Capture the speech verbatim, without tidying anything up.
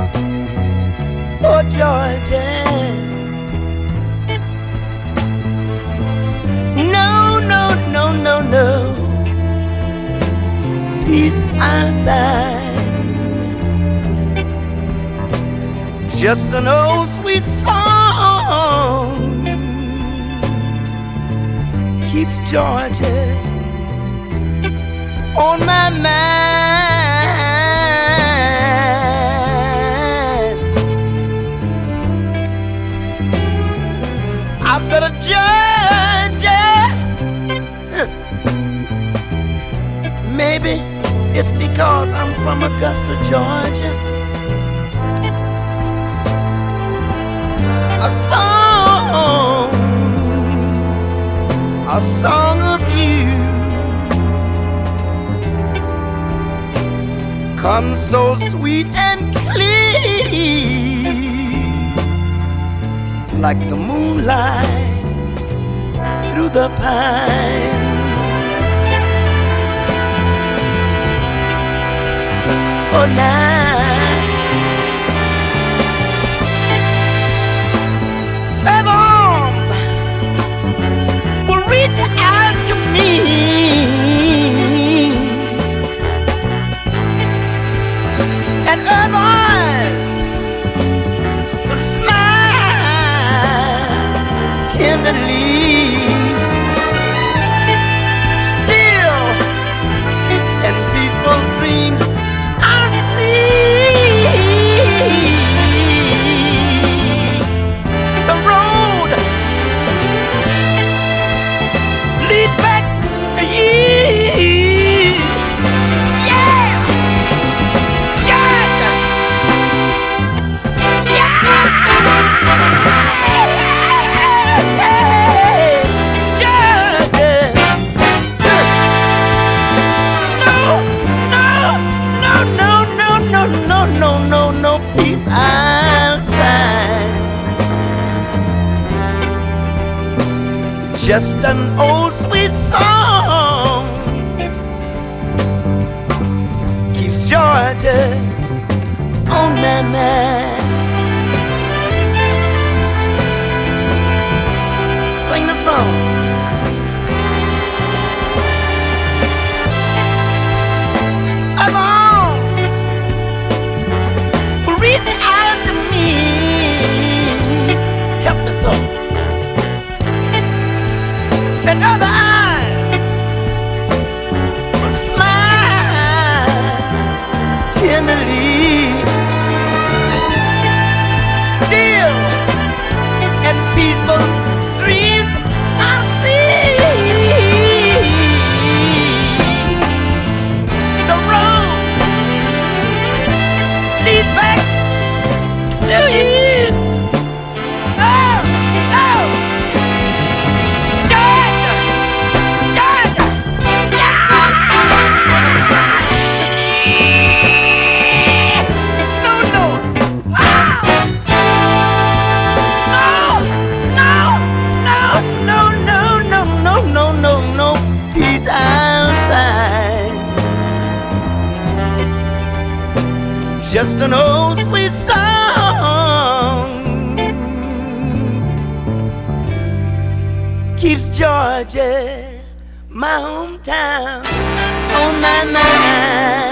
Oh, Georgia. No, no, no, no, no. Peace I find. Just an old sweet song keeps Georgia on my mind. I said, Georgia, maybe it's because I'm from Augusta, Georgia. A song, a song of you comes so sweet and clear, like the moonlight through the pines. Oh, now her arms will reach out to me, and her eyes will smile tenderly. Still and peaceful dreams I'll see. The road leads back to you. Yeah, Georgia. Yeah, Georgia. No, no, no, no, no, no, no, no, no, no peace I'll find. Just an old sweet song keeps Georgia on my mind. Sing the song. Her arms will reach out to me. Help me so. And other eyes will smile tenderly. Still and peaceful dreams I'll see. The road leads back to you. Oh, oh, Georgia, Georgia, yeah. No, no, ah. No, no, no, no, no, no, no, no, no peace I'll find. Just an old sweet song keeps Georgia, my hometown, on my mind.